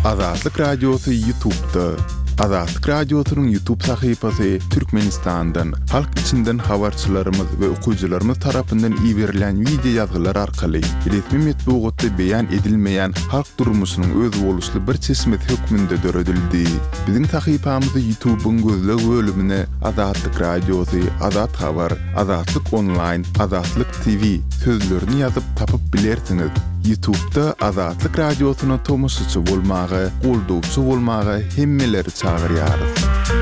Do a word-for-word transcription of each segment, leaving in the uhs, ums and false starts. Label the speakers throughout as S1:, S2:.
S1: Azatlyk Radiosu YouTube'da. Azatlyk Radiosu'nun YouTube sayfasy Türkmenistan'dan, halk içinden habarçylarymyz we okuyjylarymyz tarapyndan iýerilen video ýazgylar arkaly resmi metbuatda beýan edilmeýän halk durmuşynyň öz boluşly bir çeşmet hökmünde döredildi. Biziň sayfamyzda YouTube'un gözleg bölümine Azatlyk Radiosu, Azat Habar, Azatlyk Online, Azatlyk T V sözlerini ýazyp tapyp bilersiňiz. YouTube'da Azatlyk Radiosu'na tomoşçy bolmagy, goldowçy bolmagy hemmeleri çağırýarys.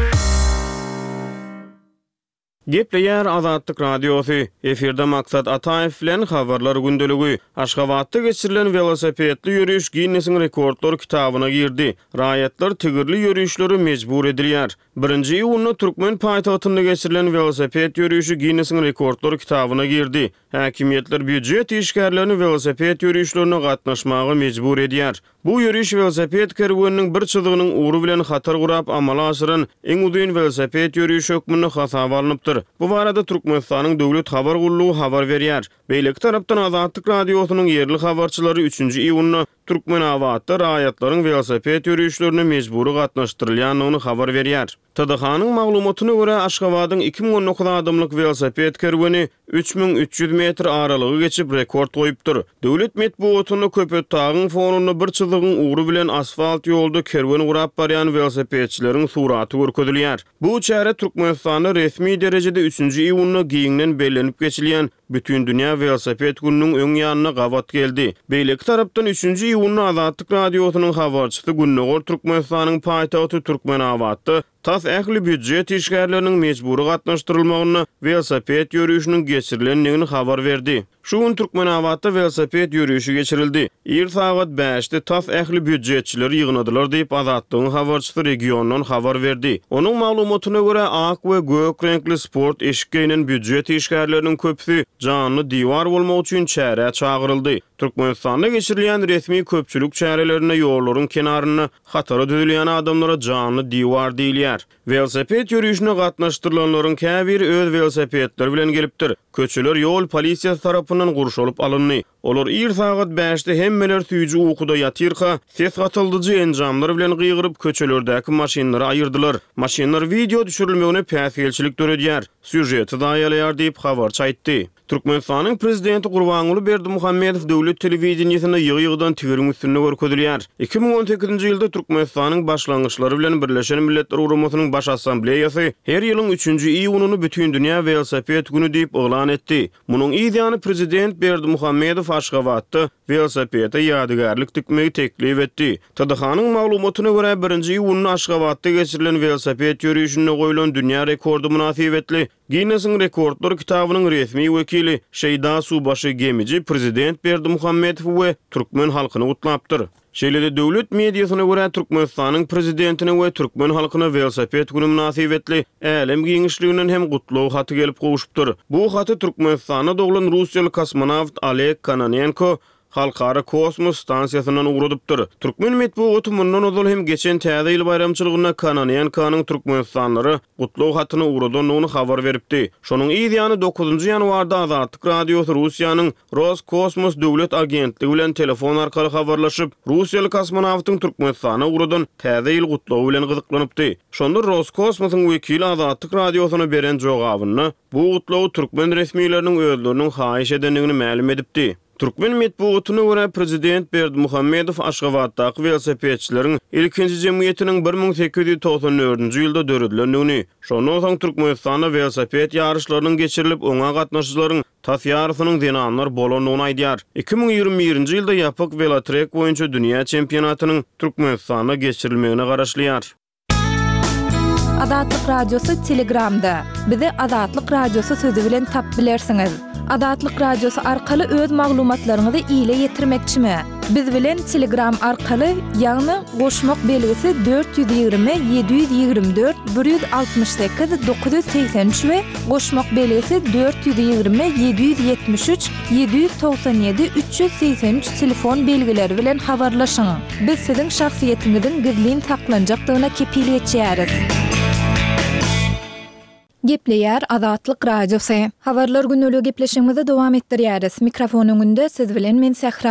S2: Gepleýär Azatlyk Radiosu. Efirde Maksat Ataev bilen habarlar gündeligi. Aşgabatda geçirilen velosipedli ýürüş Guinness'in rekordlar kitabyna girdi. Raýatlar tigirli ýürüşleri mejbur edilýär. birinji iýulda Türkmen paýtagtynda geçirilen velosiped ýürüşi Guinness'in rekordlar kitabyna girdi. Häkimetler büdjet işgärlerini velosiped ýürüşlerine gatnaşmagy mejbur edýär. Bu ýürüş velosiped kerwanynyň bir çyzygynyň uğru bilen hatar gurap amala aşyran eň uzun velosiped ýürüşi hökmüne hasaba alınıpdyr. Bu barada Türkmenistanyň döwlet habar gullugy habar berýär. Beýleki tarapdan Azatlyk Radiosu'nun yerli habarçylary üçünji iýulda Türkmen awatda raýatlaryň velosiped ýürüşlerine mejburi gatnaşdyrylýanyny habar berýär. T D H-nyň maglumatyna görä Aşgabatyň iki ming on dokuz adamlyk velosiped kerwany üç bin üç ýüz metr aralygy geçip rekord goýupdyr. Döwlet metbuatyny Köpetdagyň fonuny bir çyzygyň uğru bilen asfalt ýolda kerwen gurap barýan velosipedçileriň suraty görkezilýär. Bu çäre Türkmenistanyň resmi derejede üçünji iýulda giňden bellenip geçilýän bütün dünýä velosiped gününiň öň ýanyna gawat geldi. Beýleki tarapdan üçünji iýulda Azatlyk Radiosu'nyň habarçysy Günnegor Türkmenistanyň paýtagty Türkmenawatda tas ähli büdjet işgärleriniň mejburi gatnaşdyrylmagyny velosiped ýürüşiniň geçirilendigini habar berdi. Şu gün Türkmenawatda velosiped ýürüşi geçirildi. Ir saat beşde tas ähli büdjetçiler ýygnadylar diýip Azatlygyň habarçysy regiondan habar berdi. Onuň maglumatyna görä ak we gök renkli sport eşikleriniň büdjet işgärleriniň köpüsi canly diýwar bolmak üçin çäre çağıryldy. Türkmenistanda geçirilýän resmi köpçülük çärelerine ýollaryň kenaryna hatara düzülýän adamlara canly diýwar diýilýär. Velosiped ýürüşine gatnaşdyrylanlaryň käbiri öz velosipedleri bilen gelipdir. Köçeler ýol polisiýasy tarapyndan gurşalyp alyndy. Olar ir saat beşde hemmeler süýji ukuda ýatyrka, ses gatyldyjy enjamlar bilen gyýgyryp köçelerdäki maşinalary aýyrdylar. Maşinlar video düşürilmegine päsgelçilik töredýär. Süjeti daýalaýar diýip habarçy aýtdy. Türkmenistanyň prezidenti Gurbanuly Berdimuhammedow döwlet telewizionyna ýygy-ýygydan tigiriň üstünde görkezilýär. iki ming on sekizinji ýylda Türkmenistanyň başlangyçlary bilen Birleşen Milletler Uramasynyň baş assambleýasy her ýylyň üçünji iýunyny bütün dünýä velosiped güni diýip elan etdi. Munyň ýa-da prezident Berdimuhammedow Aşgabatda velosipede ýadygarlyk dikmegi teklip etdi. T D H-nyň maglumatyna görä birinji iýulda Aşgabatda geçirilen velosiped ýürüşine goýulan dünýä rekordy münasibetli Guinness'in rekordlar kitabynyň resmi wekili Şeýda Subaşy Gemici prezident Berdimuhammedow we Türkmen halkyny gutlapdyr. Şeýlede döwlet mediasyna görä Türkmenistanyň prezidentine we Türkmen halkyna velosiped güni münasibetli elem giňişliginden hem gutlaw haty gelip gowuşupdyr. Bu haty Türkmenistana doglan Russiýaly kosmonawt Oleg Kononenko Halkara kosmos stansiýasyndan ugradypdyr. Türkmen metbuaty mundan ozal hem geçen täze ýyl bayramçylygyna Kononenko'nyň Türkmenistanlary gutlaw hatyny ugradynyny habar beripdi. Şonuň ýa-da dokuzunji ýanwarda Azatlyk Radiosu Russiýanyň Roskosmos döwlet agentligi bilen telefon arkaly habarlaşyp, Russiýaly kosmonawtyň Türkmenistana uradan täze ýyl gutlawy bilen gyzyklanypdy. Şonda Roskosmosyň wekili Azatlyk Radiosuna beren jogabyny bu gutlawy Türkmen resmiýetleriniň özleriniň haýyş edenligini ma'lum edipdi. Türkmen metbuatyna görä prezident Berdimuhammedow Aşgabatdaky velosipedçileriň ilkinji jemgyýetiniň bir ming sekiz ýüz toksan dördünji ýylda döredilendигini, şondan soň Türkmenistanda velosiped ýarışlarynyň geçirilip oňa gatnaşyjylaryň tas ýaryshynyň denanlar bolandygyny aýdýar. iki ming ýigirme birinji ýylda ýapyk velotrek boýunça dünýä çempionatynyň Türkmenistanda geçirilmegine garaşlýar.
S3: Azatlyk Radiosu Telegramda. Bizi Azatlyk Radiosu sözü bilen tap bilersiňiz. Azatlyk Radiosu arkaly öz maglumatlaryňyzy ýyla ýetirmekçimi? Biz bilen Telegram arkaly ýagny goşmak belgisi dört yüz ýygrimi yedi yüz ýygrimi dört bir yüz altymyş sekiz dokuz yüz seksen üç we goşmak belgisi dört yüz ýygrimi yedi yüz ýetmiş üç yedi yüz toksan ýedi üç yüz seksen üç telefon belgileri bilen habarlaşyň. Biz siziň şahsiýetiňizin gizlin saklanjakdygyna kepiliyet edýäris. Gepleýär Azatlyk Radiosu. Habarlar günlüğü gepleşigimizi dowam etdirýäris. Mikrofonuň önünde siz bilen men Sehra.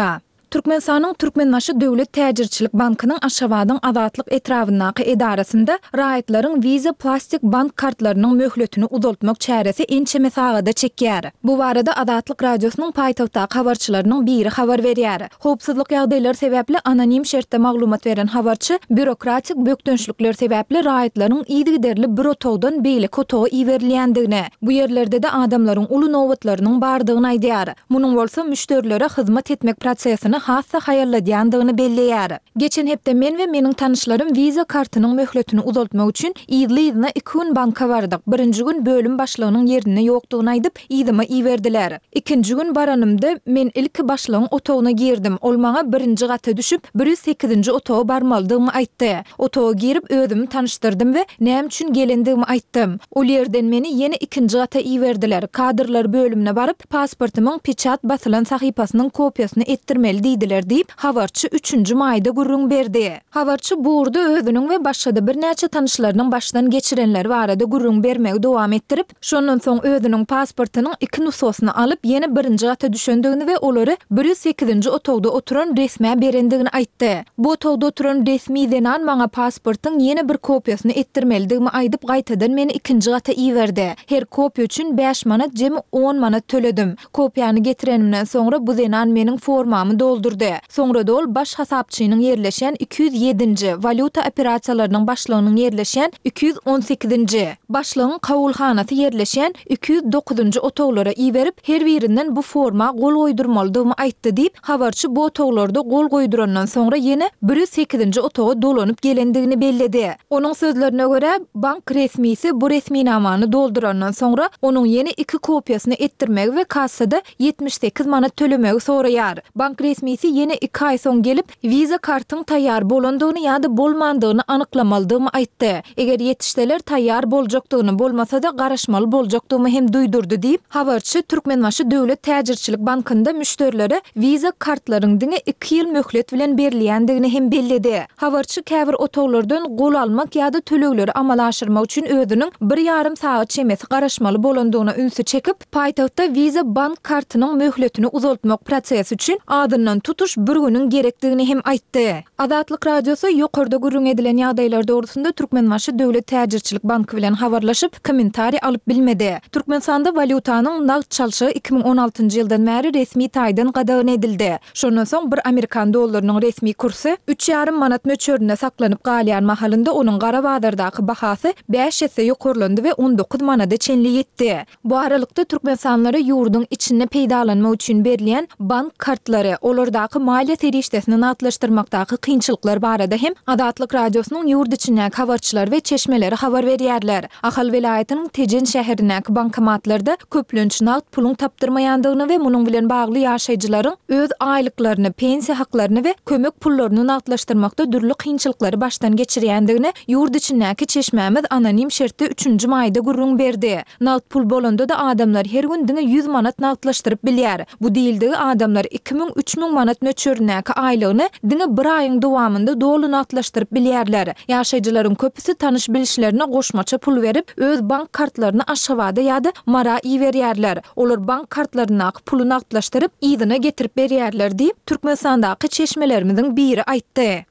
S3: Türkmenistanyň Türkmenbaşy Döwlet Täjirçilik Bankynyň Aşgabatyň azatlyk etrafyndaky edarasynda raýatlaryň viza plastik bank kartlarynyň möhletini uzaltmak çäresi ençe mesagada çekýär. Bu barada Azatlyk radiosynyň paýtagtdaky habarçylarynyň biri habar berýär. Howpsuzlyk ýagdaýlary sebäpli anonim şertde maglumat beren habarçy bürokratik bökdönçlikler sebäpli raýatlaryň ýygy-derli bir otogdan beýle kotoga iwerilýändigine, bu ýerlerde de adamlaryň uly nowbatlarynyň bardygyny aýdýar. Munyň bolsa müşterilere hyzmat etmek prosesini hassa haýarladýandygyny belleýär. Geçen hepde men we meniň tanışlarym viza kartynyň möhletini uzaltmak üçin ýyly-ýylyna iki gün banka bardyk. Birinji gün bölüm başlygynyň ýerine ýokdugyny aýdyp ýydyma iwerdiler. Ikinji gün baranymda men ilki başlygyň otogyna girdim. Ol maňa birinji gata düşüp bir yüz sekizinji otoga barmaldygymy aýtdy. Otoga girip özümi tanışdyrdym we näme üçin gelendigimi aýtdym. Ol ýerden meni ýene ikinji gata iwerdiler. Kadrlar bölümine barıp pasportymyň piçat basylan sahypasynyň kopiýasyny etdirmeli diýdiler diýip habarçy üçünji maýda gurrun berdi. Habarçy buurda özüniň we başga bir näçe tanışlarynyň başdan geçirenler barada gurrun bermegi dowam etdirip, şondan soň özüniň pasportynyň iki nusgasyny alyp ýene birinji gata düşendigini we olary bir yüz sekizinji otogda oturan resmi berendigini aýtdy. Bu otogda oturan resmi denan maňa pasportyň ýene bir kopiýasyny etdirmelidigimi aýdyp gaýtadan meni ikinji gata iwerdi. Her kopiýa üçin beş manat jemi on manat töledim. Kopiýany getirenimden soňra bu denan meniň formamy doldurdy. Soňra da ol baş hasapçynyň ýerleşen iki yüz ýedinji valuta operasiýalarynyň başlygynyň ýerleşen iki yüz on sekizinji başlygyň kabulhanasy ýerleşen iki yüz dokuzunji otoglara iwerip her birinden bu forma gol goýdurmalydygymy aýtdy diýip habarçy bu otoglarda gol goýdurandan soňra ýene bir yüz sekizinji otoga dolanyp gelendigini belledi. Onuň sözlerine görä bank resmisi bu resminamany doldurandan soňra onuň ýene iki kopiýasyny etdirmegi we kassada yetmiş sekiz manat tölemegi soraýar. Bank resmisi ýene iki aý soň gelip viza kartyň taýýar bolandygyny ýa-da bolmandygyny anyklamalydygymy aýtdy. Eger ýetişdeler taýýar boljakdygyny bolmasa da garaşmaly boljakdygymy hem duýdurdy diýip habarçy Türkmenbaşy Döwlet Täjirçilik Bankynda müşterilere viza kartlaryň diňe iki ýyl möhlet bilen berilýändigini hem belledi. Habarçy käbir otoglardan gol almak ýa-da tölegleri amala aşyrmak üçin özüniň bir ýarym saat çemesi garaşmaly bolandygyna ünsü çekip paýtagtda viza bank kartynyň möhletini uzaltmak prosesi üçin adyndan tutuş bir günüň gerekdigini hem aýtdy. Azatlyk radiosu ýokarda gurrun edilen ýagdaýlar dogrusynda Türkmenbaşy Döwlet Täjirçilik Banky bilen habarlaşyp kommentari alyp bilmedi. Türkmenistanda valutanyň nagd çalşygy iki bin on altynjy ýyldan bäri resmi taýdan gadagan edildi. Şondan soň bir Amerikan dollarynyň resmi kursy üç ýarym manat möçöründe saklanyp galýan mahalynda onuň gara bazardaky bahasy beş ýese ýokarlandy we on dokuz manada çenli ýetdi. Bu aralykda türkmensanlary ýurduň içinde peýdalanmak üçin berilýän bank kartlary, olardaky maliýe serişdesini natlaşdyrmakdaky kynçylyklar barada hem Azatlyk radiosynyň ýurt içindäki habarçylar we çeşmeleri habar berýärler. Ahal welaýatynyň Tejen şäherindäki bankomatlarda köplenç nagd puluň tapdyrmaýandygyny we munyň bilen bagly ýaşaýjylaryň öz aýlyklaryny, pensiýa haklaryny we kömek pullaryny natlaşdyrmakda dürli kynçylyklary başdan geçirýändigini ýurt içindäki çeşmämiz anonim şertde üçünji maýda gurrun berdi. Nagd pul bolanda da adamlar her gün diňe yüz manat nagdlaşdyryp bilýär. Bu diýildi adamlar iki bin üç bin manat möçörünäki aýlygyny diňe bir aýyň dowamında dolu nagdlaşdyryp bilýärler. Ýaşaýjylaryň köpüsi tanış bilişlerine goşmaça pul berip öz bank kartlaryny aşgabada ýa-da mara iwerýärler. Olar bank kartlaryny puly nagdlaşdyryp ýydyna getirip berýärler diýip Türkmenistandaky çeşmelerimizin biri aýtdy.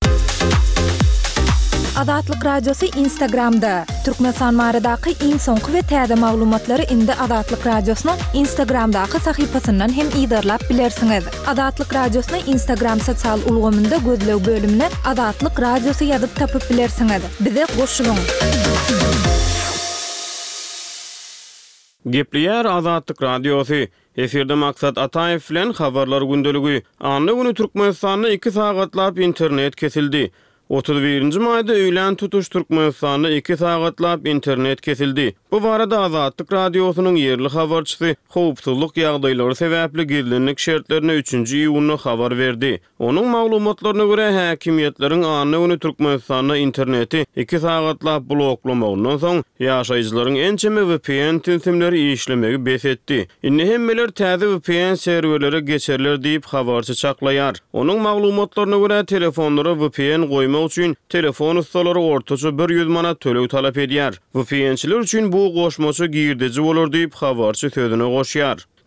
S3: Azatlyk radiosu Instagramda. Türkmenistan maradaky iň soňky we täze maglumatlary indi Azatlyk radiosynyň Instagramdaky sahypasyndan hem ýydarlap bilersiňiz. Azatlyk radiosyny Instagram sosial ulgamynda gözlew bölümine Azatlyk radiosu ýazyp tapyp bilersiňiz. Bize goşulyň.
S2: Gepliyar Azatlyk radiosu. Efirde maksat Ataýew bilen habarlar gündeligi. Anly güni Türkmenistanda iki sagatlap internet kesildi. otuz birinji maýda öýlen tutuş Türkmenistanda iki sagatlap internet kesildi. Bu barada Azatlyk radiosynyň ýerli habarçysy howpsuzlyk ýagdaýlary sebäpli gizlenlik şertlerine üçünji iýuny habar berdi. Onuň maglumatlaryna görä häkimiýetleriň anly güni Türkmenistanda interneti iki sagatlap bloklamagyny soň ýaşaýjylaryň ençeme V P N tünsimleri işlemegi besetdi. Indi hemmeler täze V P N serwerlere geçerler diýip habarçy çaklaýar. Onuň maglumatlaryna görä telefonlara V P N goýmak üçin telefon ustalary ortaça bir yüz manat töleg talap edýär. V P N'çiler üçin bu goşmaça girdici bolar diýip habarçy sözüne goşýar.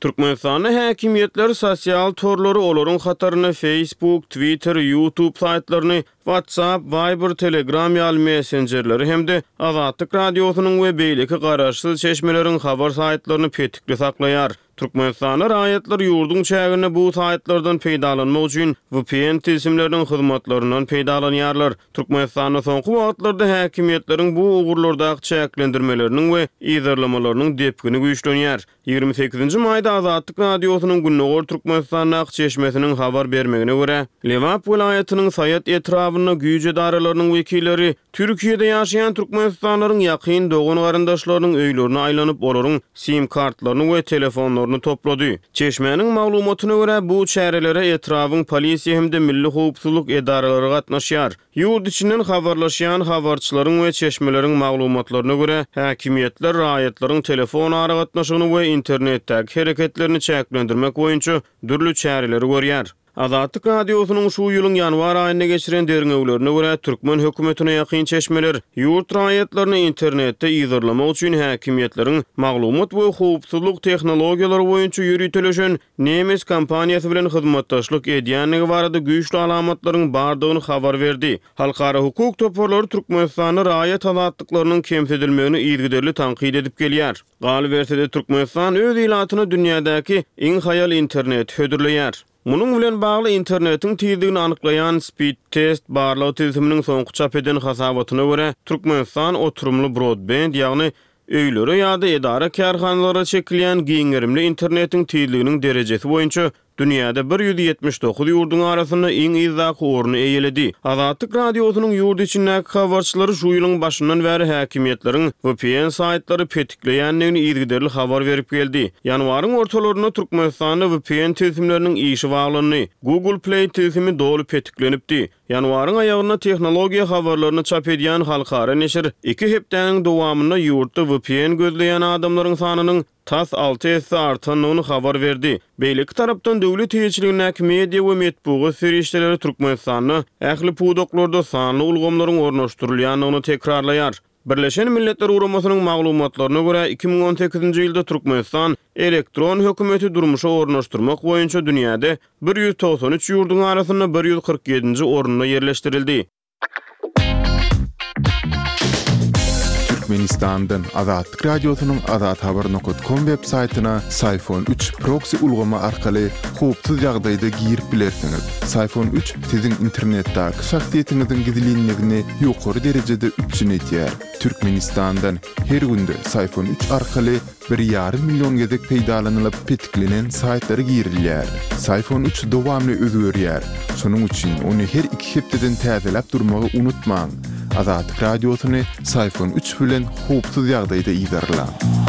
S2: Türkmenistanda häkimiýetler sosial torlary olaryň hataryny Facebook, Twitter, YouTube saytlaryny, WhatsApp, Viber, Telegram ýaly messengerleri hemde Azatlyk radiosynyň we beýleki garaşsyz çeşmeleriň habar saytlaryny petikli saklaýar. Türkmenistana raýatlar ýurdun çägine bu saytlardan peýdalanmak üçin V P N tilsimleriniň hyzmatlarynyň peýdalanýarlar. Türkmenistana soňky wagtlarda häkimiýetleriň bu ugurlardaky çäklendirmeleriniň we ýazarlamalarynyň depgini güýçlenýär. ýygrimi sekizinji maýda Azatlyk radiosynyň Günnäger Türkmenistana çeşmesiniň habar bermegine görä, Lewap vilayatynyň Sayat etrawyna güýç edaralarynyň wekilleri Türkiýede ýaşaýan türkmenistanlaryň ýakyn dogan garandaşlarynyň öýlerine aýlanyp olaryň sim kartlaryny we telefonlaryny toplady. Çeşmenin maglumatyna görä bu çärelere etrawyň polisiýa hemde milli howpsuzlyk edaralary gatnaşýar. Ýurt içinden habarlaşýan habarçylaryň we çeşmeleriň maglumatlaryna görä häkimiýetler raýatlaryň telefon ara gatnaşygyny we internetdäki hereketlerini çäklendirmek boýunça dürli çäreleri görýär. Azatlyk radiosynyň şu ýylyň ýanwar aýyna geçiren derňewlerine görä türkmen hökümetine ýakyn çeşmeler ýurt raýatlaryny internetde ýazarlamak üçin häkimiýetleriň maglumat we howpsuzlyk tehnologiýalary boýunça ýürütülýän nemes kompaniýasy bilen hyzmatdaşlyk edýänligi barada güýçli alamatlaryň bardygyny habar berdi. Halkara hukuk toporlary Türkmenistana raýat azatlyklarynyň kemsedilmegini ýygyderli tanqid edip gelýär. Gal bersede Türkmenistan öz ilatyny dünýädäki iň haýal internet hödürleýär. Munun bilen bagly internetiň tezligini anyklayan Speed Test barlaw teziminiň soňky çap eden hasabatyna görä Türkmenistan oturumly broadband ýagny öýlere ýa-da edara karhanlara çekilýän giňerimli internetiň tezliginiň derejesi boýunça dünýäde bir ýüz ýetmiş dokuz ýurdun arasynda iň izdaky orny eýeledi. Azatlyk radiosynyň ýurt içindäki habarçylary şu ýylyň başyndan bäri häkimiýetleriň V P N saytlary petikleýänligini ýygyderli habar berip geldi. Ýanwaryň ortalaryna Türkmenistanda V P N tilsimleriniň işi baglanyny Google Play tilsimi dolu petiklenipdi. Ýanwaryň aýagyna tehnologiýa habarlaryny çap edýän halkara neşir iki hepdäniň dowamynda ýurtda V P N gözleýän adamlaryň sanynyň tas alty esse artanyny habar berdi. Beýleki tarapdan döwlet ýetkiligindäki media we metbuat serişleri Türkmenistanyň ähli pudoklarda sanly ulgamlaryň ornaşdyrylýanyny tekrarlaýar. Birleşen Milletler Uramasının maglumatlaryna görä iki ming on sekizinji ýylda Türkmenistan elektron hökümeti durmuşa ornaşdyrmak boýunça dünýäde bir ýüz toksan üç ýurdun arasynda bir ýüz kırk ýedinji orunda yerleşdirildi.
S1: Türkmenistan'dan Azatlyk radiosynyň azat habar nokta com web saytyna Sayfon üç proxy ulgama arkaly howpsuz ýagdaýda girip bilersiňiz. Sayfon üç siziň internetdäki şahsiýetiňiziň gizliligini ýokary derejede üçinetýär. Türkmenistan'dan her günde Sayfon üç arkaly bir ýarym million gezek peýdalanylyp petiklenen saytlary girilýär. Sayfon üç dowamly özgörýär. Şonuň üçin ony her iki hepdeden täzeläp durmagy unutmaň. Azatlyk radiosyny Sayfon üç bilen howpsuz ýagdaýda ýazarlar.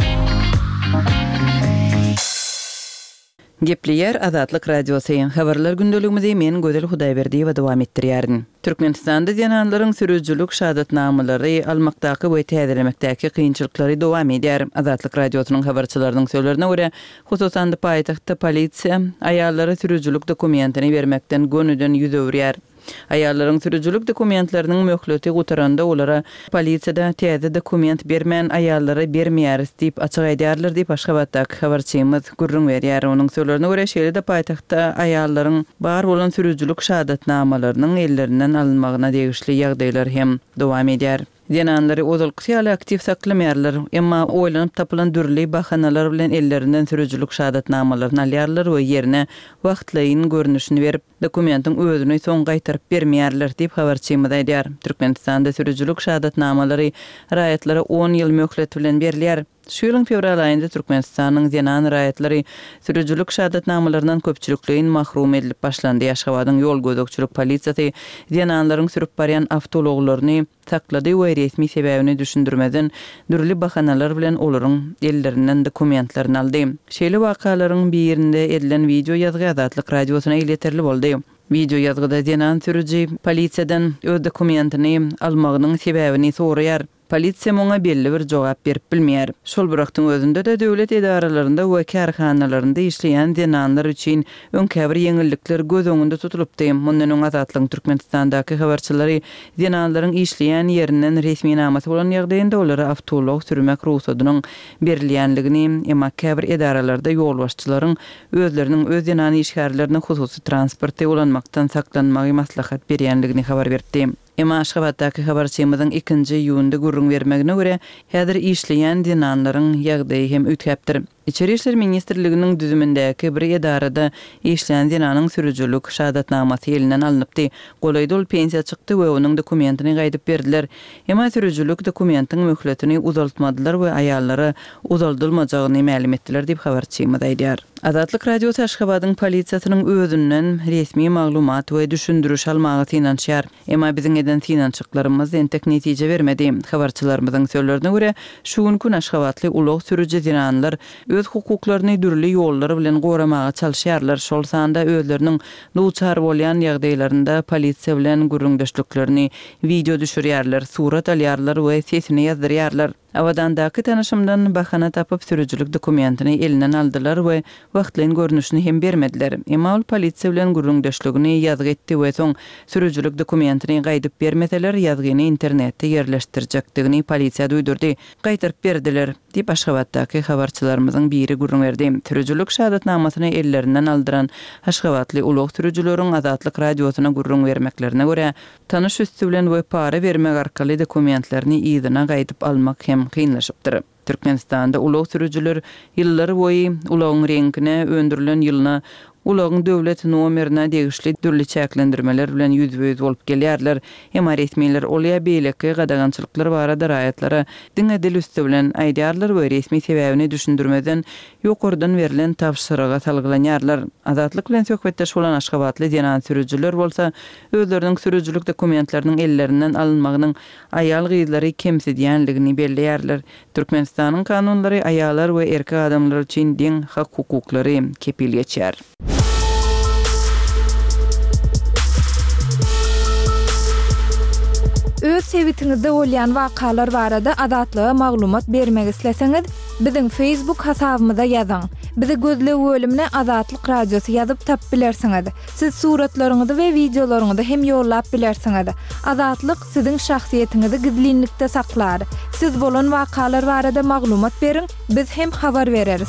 S4: Gepleýär Azatlyk radiosyň habarlar gündeligimizi men Gözel Hudaýberdiýewa dowam etdirýärin. Türkmenistanda ýananlaryň sürüjülük şahatnamary almakdaky we täzelemekdäki kynçylyklary dowam edýär. Azatlyk radiosynyň habarçylarynyň sözlerine görä, hususan da paýtagtda polisiýa aýallara sürüjülük dokumentini bermekden gönüden ýüz öwrýär. Aýallaryň sürüjülük dokumentleriniň möhleti gutaranda olara polisiýada täze dokument bermän aýallara bermeýäris diýip açyk aýdýarlar diýip Aşgabatdaky habarçymyz gurrun berýär. Onuň sözlerine görä şeýle-de paýtagtda aýallaryň bar bolan sürüjülük şahatnamalarynyň ellerinden alınmagyna degişli ýagdaýlar hem dowam edýär. Ýananlary ozalkyýaly aktiv saklaýarlar, emma oýlanyp tapylan dürli bahanalar bilen ellerinden sürüjülük şahatnamalaryny alýarlar we ýerine wagtlaýyn görnüşini berip dokumentin özüni soň gaýtaryp bermeýärler diýip habarçymyz aýdýar. Türkmenistanda sürüjülük şahatnamalary raýatlara on ýyl möhlet bilen berilýär. Şu ýylyň fevral aýynda Türkmenistanyň ýanan raýatlary sürüjülük şahatnamalarynyň köpçülikligiň mahrum edilip başlandy. Ýaşgabatyň ýol gözükçülük polisiýasy ýananlaryň sürüp barýan awtologlaryny saklady we resmi sebäbini düşündirmeden dürli bahanalar bilen olaryň ellerinden dokumentlaryny aldy. Şeýle wakalaryň birinde edilen video ýazgy Azatlyk radiosyna ileterli boldy. Video ýazgyda ýanan sürüji polisiýadan öz dokumentini almagynyň sebäbini soraýar. Polisiýa muňa belli bir jogap berip bilmeýär. Şol bıraktyň özünde de döwlet edaralarynda we kärhanalarynda işleýän denanlar üçin öňkäbir ýeňillikler göz öňünde tutulupdy. Mundan öň Azatlyk Türkmenistandaky habarçylary denanlaryň işleýän ýerinden resmi namasy bolan ýagdaýynda olary awtolog sürmek ruhsatynyň berilýänligini, emma käbir edaralarda ýolbaşçylaryň özleriniň öz denany işgärlerini hususy transporty ulanmakdan saklanmagy maslahat berýänligini habar berdi. Emma Aşgabatdaky habarçymyzyň ikinji ýuwunda gurrun bermegine görä, häzir işleýän denanlaryň ýagdaýy hem ütkäpdir. İçeri işler ministrliginiň düzümindäki bir edarada işleýän denanyň sürüjülük şahadatnamasy elinden alınıpdy. Golaýdol pensiýa çykdy we onuň dokumentini gaýdyp berdiler. Emma sürüjülük dokumentiniň möhletini uzaltmadylar we aýallary uzaldylmajagyny ma'lum etdiler diýip habarçymyz aýdýar. Azatlyk radiosu Aşgabatyň polisiýasynyň özünden resmi maglumat we düşündürüş almagy inançýar. Emma biziň eden finançyklarymyz entek netije bermedi. Habarçylarymyzyň sözlerine görä, şu gün Aşgabatly ulug sürüji denanlar öz hukuklaryny dürli ýollar bilen goramaga çalyşýarlar. Şol sanda özleriniň duçar bolýan ýagdaýlarynda polisiýa bilen gurrundaşlyklaryny video düşürýärler, surat alýarlar we sesini ýazdyrýarlar. Awadandaky tanışymdan bahana tapyp sürüjülük dokumentini elinden aldylar we wagtlyň görnüşini hem bermediler. Emma ol polisiýa bilen gurrundaşlygyny ýazgy etdi we soň sürüjülük dokumentini gaýdyp bermeseler ýazgyny internetde ýerleşdirjekdigini polisiýa duýdurdy. Gaýtaryp berdiler diýip Aşgabatdaky habarçylarymyzyň biri gurrun berdi. Sürüjülük şahadatnamasyny ellerinden aldyran Aşgabatly ulug sürüjüleriň Azatlyk radiosyna gurrun bermeklerine görä, tanış üstü bilen we para bermek arkaly dokumentlerini ýygyna gaýdyp almak hem kynlaşypdyr. Türkmenistanda ulug sürüjüler ýyllar boýy ulagyň reňkine öndürilen ýylyna ulagyň döwlet nomerine degişli dürli çäklendirmeler bilen ýüzbe-ýüz bolup gelýärler. Emma resmiler olýa beýleki gadagançylyklar barada raýatlara diňe dil üstü bilen aýdýarlar we resmi sebäbini düşündirmeden ýokurdan berilen tapşyryga salgılanýarlar. Azatlyk bilen söhbetdeş bolan Aşgabatly denan sürüjüler bolsa özleriniň sürüjülük dokumentleriniň ellerinden alınmagynyň aýal gyzlary kemsidýänligini belleýärler. Türkmenistanyň kanunlary aýallar we erkek adamlar üçin deň hak hukuklary kepil geçýär.
S3: Öz sevitiňizde bolýan wakalar barada adatlyga maglumat bermek isleseňiz, biziň Facebook hasabymyza ýazyň. Bizi gözle bölümine Azatlyk radiosu ýazyp tap bilersiňiz. Siz suratlaryňyzy we videolaryňyzy hem ýollap bilersiňiz. Azatlyk siziň şahsiýetiniňizi gizlinlikde saklar. Siz bolan wakalar barada maglumat beriň, biz hem habar bereriz.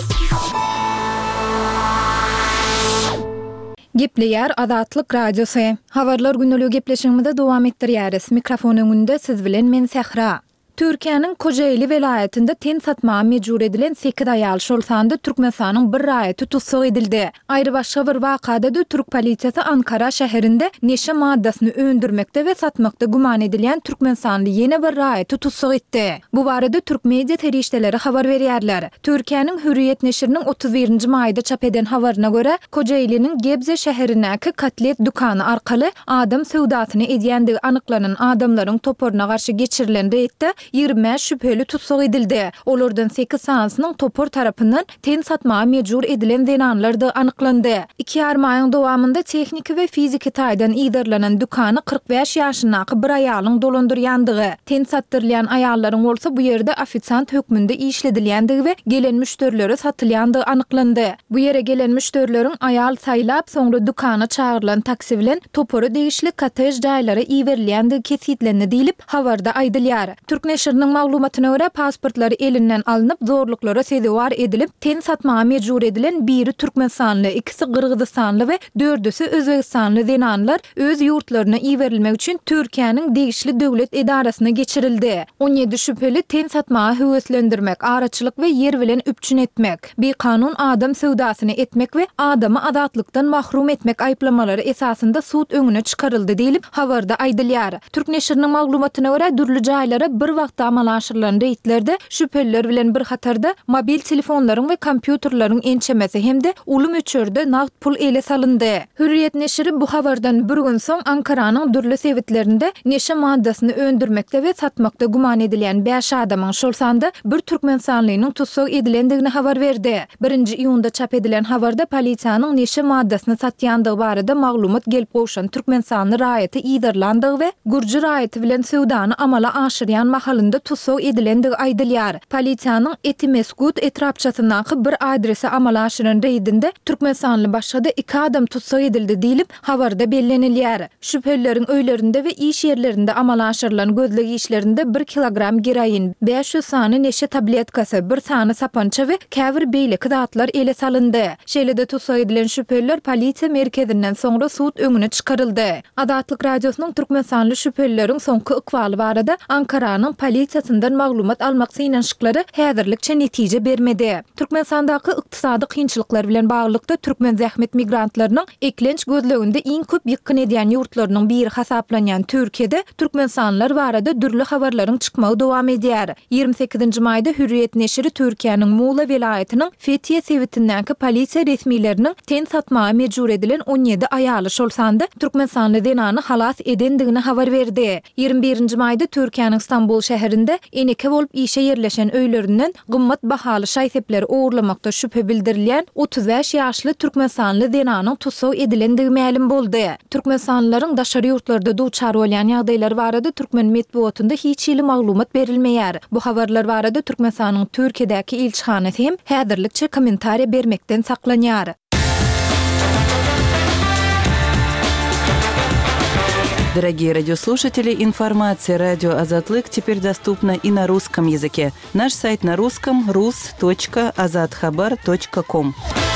S3: Gepleýär Azatlyk radiosu. Habarlar günlüğü gepleşigimizde dowam etdirýäris. Mikrofon öňünde siz bilen men Sehra. Türkiýanyň Kocaeli velayetinde ten satmaga mejbur edilen sekiz aýal şol sanda Türkmenistanyň bir raýaty tutsak edildi. Aýry başga bir wakada da Türk polisiýasy Ankara şäherinde neşe maddasyny öndürmekde we satmakda guman edilýän Türkmenistanly ýene bir raýaty tutsak etdi. Bu barada Türk media terişdeleri habar berýärler. Türkiýanyň Hürriyet neşriniň otuz birinji maýda çap eden habaryna görä, Kocaeli'nin Gebze şäherindäki Katlet dukany arkaly adam sowdasyny edýändigi anyklanan adamlaryň toporuna garşy geçirilen reýtde ýygrimi beş şüpheli tutsak edildi. Olardan sekiz sanasynyň topor tarapyndan ten satmaga mejbur edilen denanlar da anyklandy. iki ýarym aýyň dowamında tehnik we fiziki taýdan ýydarlanan dukany kırk beş ýaşyndaky bir aýalyň dolandyrýandygy, ten satdyrylýan aýallaryň bolsa bu ýerde ofisiant hökmünde işledilýändigi we gelen müşterilere satylýandygy anyklandy. Bu ýere gelen müşterileriň aýal saýlap soňra dukana çağırılan taksi bilen toporu degişli kotej jaýlara iwerilýändigi kesitlendi diýilip habarda aýdylýar. Türk neşriniň maglumatyna görä pasportlary elinden alınıp zorluklara sezewar edilip ten satmaga mejbur edilen biri Türkmenistanly, ikisi Gırgyzstanly we dördüsü Özbegistanly denanlar öz ýurtlaryna iwerilmek üçin Türkiýanyň degişli döwlet edarasyna geçirildi. on ýedi şüpheli ten satmaga höweslendirmek, araçylyk we yer bilen üpçün etmek, bir kanun adam sowdasyny etmek we adamy azatlykdan mahrum etmek aýplamalary esasında sud öňüne çykaryldy diýilip habarda aýdylýar. Türk neşriniň maglumatyna görä dürli jaýlara bir wagtda amalaşylan reýtlerde şüpheliler bilen bir hatarda mobil telefonlaryň we kompýuterlaryň ençemesi hemde uly möçürde nagd pul ele salyndy. Hürriyet neşri bu habardan bir gün soň Ankaranyň dürli sewitlerinde neşe maddasyny öndürmekde we satmakda guman edilýän beş adamyň şol sanda bir Türkmenistanlynyň tutsak edilendigini habar berdi. birinji iýunda çap edilen habarda polisiýanyň neşe maddasyny satýandygy barada maglumat gelip gowşan Türkmenistanly raýaty ýydarlandygy we Gurji raýaty bilen sowdany amala aşyrýan mahal malynda tutsaw edilendigi aýdylýar. Polisiýanyň Etimesgut etrapçatyndaky bir adrese amala aşyran reýdinde Türkmenistanly başga da iki adam tutsaw edildi diýilip habarda bellenilýär. Şüphelilerin öýlerinde we iş ýerlerinde amala aşyrylan gözlegi işlerinde bir kilogram gerayin, beş yüz sany neşe tabletkasy, bir sany sapança we käbir beýle kıdatlar ele salyndy. Şeýlede tutsaw edilen şüpheliler polisiýa merkezinden soňra suud öňüne çykaryldy. Adatlyk radiosynyň Türkmenistanly şüphelileriň soňky ykbaly barada Ankaranyň polisiýasyndan maglumat almak synanşyklary häzirlikçe netije bermedi. Türkmenistandaky ykdysady kynçylyklar bilen baglykda türkmen zähmet migrantlarynyň eklenç gözleginde iň köp ýykyn edýän ýurtlarynyň biri hasaplanýan Türkiýede türkmensanlar barada dürli habarlaryň çykmagy dowam edýär. ýygrimi sekizinji maýda Hürriyet neşri Türkiýanyň Muğla welaýatynyň Fethiye sewitindäki polisiýa resmiýleriniň ten satmaga mejbur edilen on ýedi aýaly şolsanda türkmensanly denany halas edendigini habar berdi. ýygrimi birinji maýda Türkiýanyň Istanbul şäherinde eneke bolup işe ýerleşen öýlerinden gymmat bahaly şaýsepleri ogurlamakda şüphe bildirilýän otuz beş ýaşly türkmensanly denanyň tutsaw edilendigi ma'lum boldy. Türkmensanlylaryň daşary ýurtlarda duçar bolýan ýagdaýlary barada türkmen medeniýetinde hiç ýyly maglumat berilmeýär. Bu habarlar barada Türkmenistanyň Türkiýedäki elçixanasy hem häzirlikçe kommentariýa bermekden saklanýar.
S4: Дорогие радиослушатели, информация «Радио Азатлык» теперь доступна и на русском языке. Наш сайт на русском – рус точка азатхабар точка ком.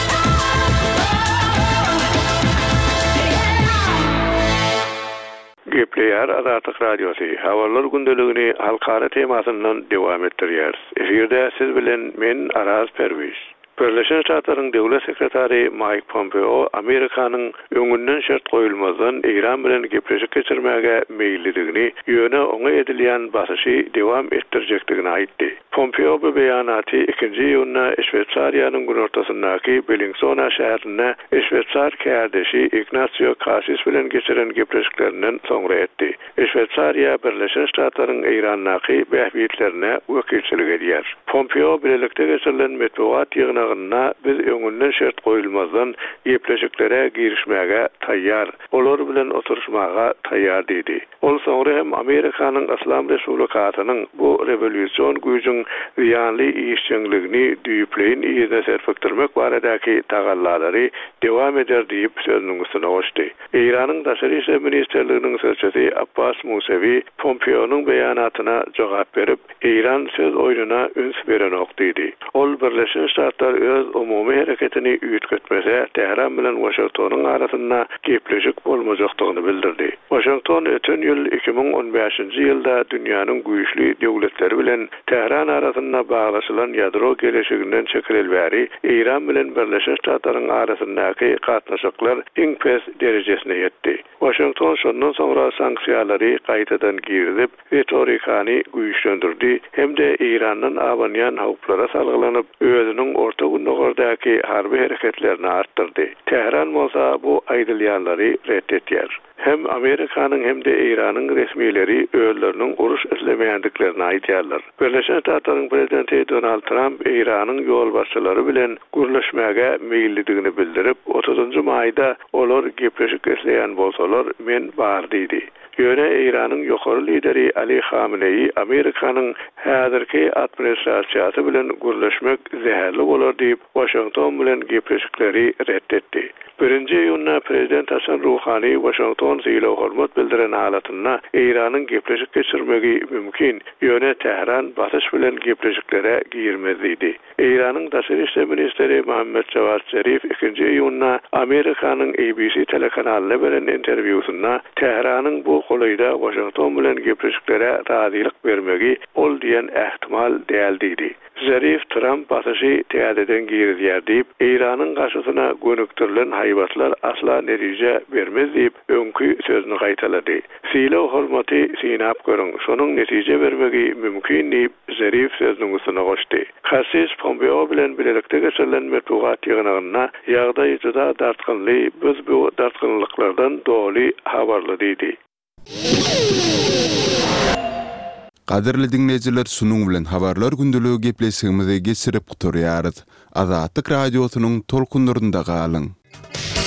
S5: Gepleýär Azatlyk Radiosy. Habarlar gündeligini halkara temasyndan dowam etdirýär. Eferde siz bilen men Araz Perwiz. Birleşen Ştatlaryň Döwlet Sekretary Mike Pompeo Amerikanyň öňünden şert goýulmazdan İran bilen gepleşik geçirmäge meýilligini ýöne oňa edilýän basyşy dowam etdirjekdigini aýtdy. Pompeo bu beýanaty ikinji ýylyna Şweýçariýanyň günortasyndaky Bellingham şäherinde Şweýçar kärdişi Ignacio Cassis bilen geçiren gepleşiklerinden soňra etdi. Şweýçariýa Birleşen Ştatlaryň İrandaky bähbitlerine wekilçilik edýär. Pompeo bilelikde geçirilen metbuat ýygyna biz öňünden şert goýulmazdan gepleşiklere girişmäge taýýar, olar bilen oturuşmaga taýýar diýdi. Ol soňra hem Amerikanyň Islam Respublikasynyň bu rewolýusiýon güýjüň ýanly işçiligini düýpleýin ýene serpekdirmek baradaky tagallalary dowam eder diýip sözüniň üstüne goşdy. İranyň Daşary işler ministrliginiň sözçüsi Abbas Musavi Pompeo'nun beýanatyna jogap berip, İran söz oýunyna üns beren okdydy. Ol Birleşen Ştatlar öz umumy hereketini üýtgetmese, Tehran bilen Washingtonyň arasynda gepleşik bolmajakdygyny bildirdi. Washington öten ýyl iki bin on beşinji ýylda dünýäniň güýçli döwletleri bilen Tehran arasynda baglaşylan ýadro gelişiginden çekilel bäri, İran bilen Birleşen Ştatlaryň arasyndaky gatnaşyklar iň pes derejesine ýetdi. Washington şondan soňra sanksiýalary gaýtadan girdip, retorikany güýçlendirdi, hem de İranyň awanyan hawplara salgylanyp, özüniň orta gündäki harby hereketlerini artdyrdy. Tehran bolsa bu aýdylýanlary reddetýär. Hem Amerikanyň hem de İranyň resmiýetleri öýleriniň uruş izlemeýändiklerini aýdýarlar. Birleşen Ştatlaryň prezidenti Donald Trump İranyň ýol başçylary bilen gürleşmäge meýilligini bildirip, otuzunji maýda olar gepleşik isleýän bolsalar men bar diýdi. Ýöne İranyň ýokary lideri Ali Khamenei Amerikanyň häzirki administrasiýasy bilen gürleşmek zäherli bolar diýip Washington bilen gepleşikleri reddetdi. Birinji ýylyna prezident Hasan Rouhani Washington ýyla hormat bildiren halatynda İranyň gepleşik geçirmegi mümkin. Ýöne Tehran basyş bilen gepleşiklere girmez idi. İranyň Daşary işler ministri Mohammad Javad Zarif ikinji ýylyna Amerikanyň A B C telekanalyna beren interwýusynda Tehranyň bu goýda Washington bilen gepleşiklere razylyk bermegi ol diýen ähtimal däl diýdi. Zarif Trump basyşy täzeden girýär diýip, İranyň gaşysyna gönüktirilen haýbatlar asla netije bermez diýip öňkü sözüni gaýtalady. Silo hormaty synap görüň, şonuň netije bermegi mümkin diýip Zarif sözüniň üstüne goşdy. Cassis Pompeo bilen bilelikde geçirilen metbuat ýygynyna ýagdaý juda dartgynly, biz bu dartgynlyklardan doly habarly diýdi.
S1: Qadirli dinleyijiler, şunun bilen habarlar gündeligi gepleşigimizi geçirip guturýarys. Azatlyk radiosynyň tolkunlarynda galyň.